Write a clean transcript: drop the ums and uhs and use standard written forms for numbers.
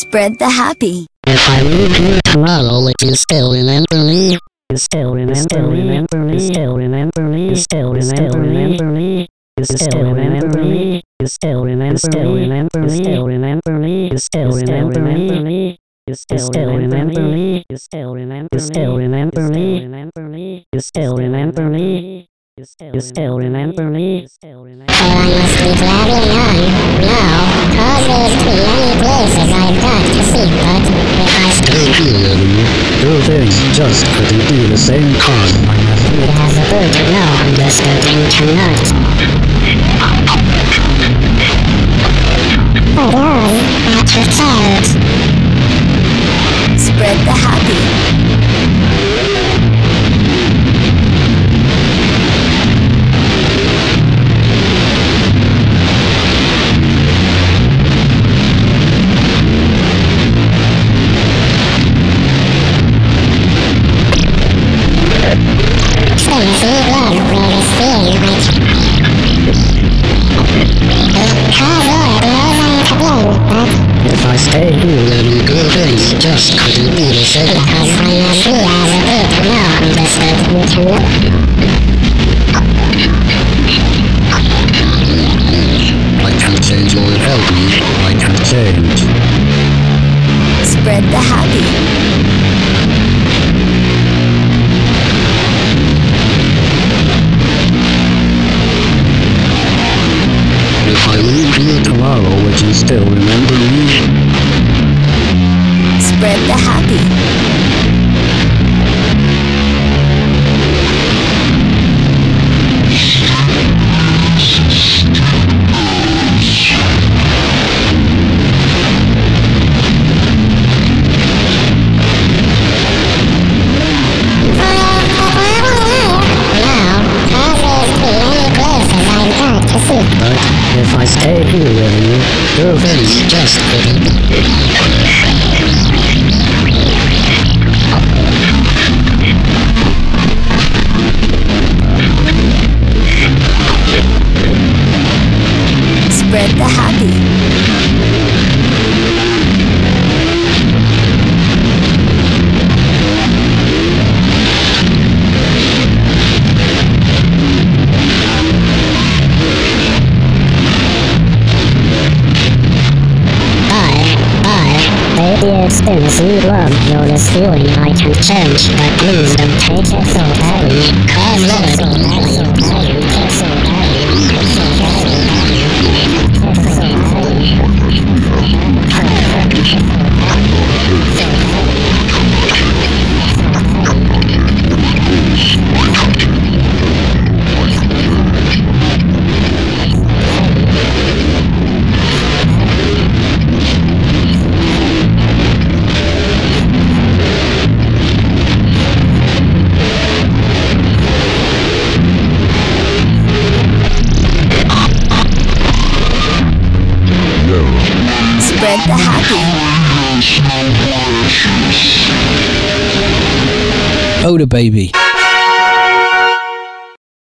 Spread the happy. If I leave here tomorrow, would you still remember me? You still remember me? You still remember me? You still remember me? You still remember me? You still remember me? You still remember me? You still remember me? You still remember me? You still remember me? You still remember me? You still remember me? You still remember me? So I must be traveling on now, cause there's too many places I've got to see, but if I stay here, two things just couldn't be the same cause my nephew has a bird to know, understood and cannot. Hold on, at your child. Spread the happy. If I stay here, then good things just couldn't be the same. Because my nephew has a bird to know, understood and cannot. I can change or help me. I can change. Spread the happy. If I leave here tomorrow, would you still remember me? Spread the happy. But if I stay here with you, two things just couldn't. Spread the happy. Maybe it's innocent love, you're this feeling I can change, but please don't take it so badly, cause love is so badly, so badly, so badly, so Spread the happy. Oda baby.